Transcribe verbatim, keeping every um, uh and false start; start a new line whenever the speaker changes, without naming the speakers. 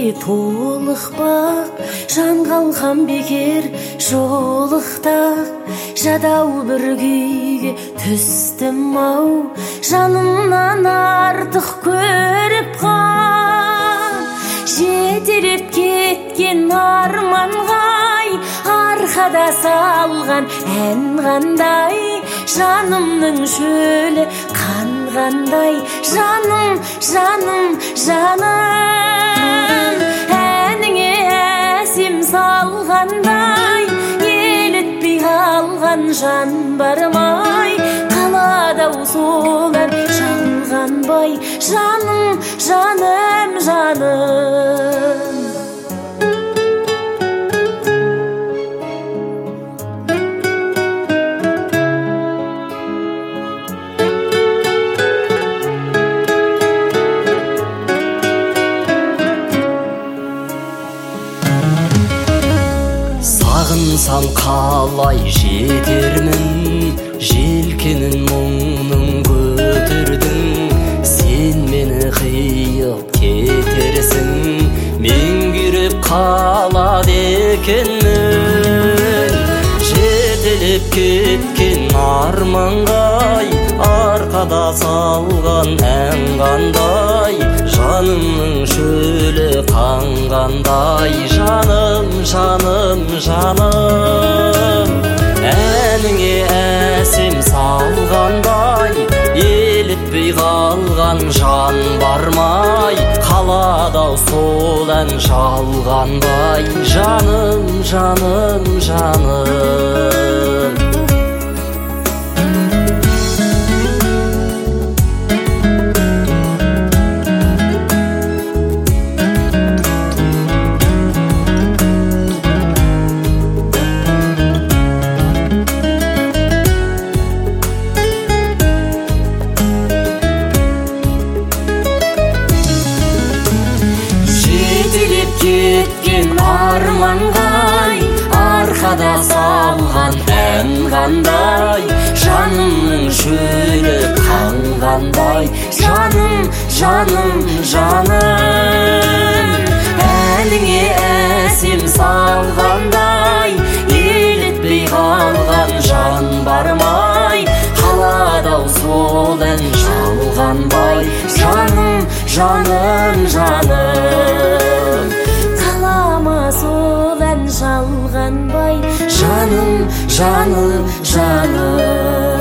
толықпақ, жан қалған бекер жолықтақ. Жадау бір күйге түстім-ау, жанымнан артық көріп қал. Жетелеп кеткен арманғай, арқада салған ән қандай, жанымның шөлі қанғандай. Жаным, жаным, жаным, әніңе әсем салғандай, елітпей қалған жан бармай, қалады-ау сол ән жалғанбай. Жаным, жаным, жаным.
Сағынсам қалай жетермін, желкенін мұңның көтердің. Сен мені қиып кетерсің, мен күйреп қалады екенмін. Жетелеп кеткен арманғай, арқада салған ән қандай, жанымның шөлі қанғандай. Жаным, жаным, жаным, әніңе әсем салғандай, елітпей қалған жан бармай, қалады-ау сол ән жалғанбай. Жаным, жаным, жаным. Кеткен арманғай, арқада салған ән қандай, жанымның шөлі қанғандай. Жаным, жаным, жаным, әніңе әсем салғандай, елітпей қалған жан бармай, қалады-ау сол ән жалғанбай. Жаным, жаным, жаным, сол ән жалғанбай. Жаным, жаным, жаным.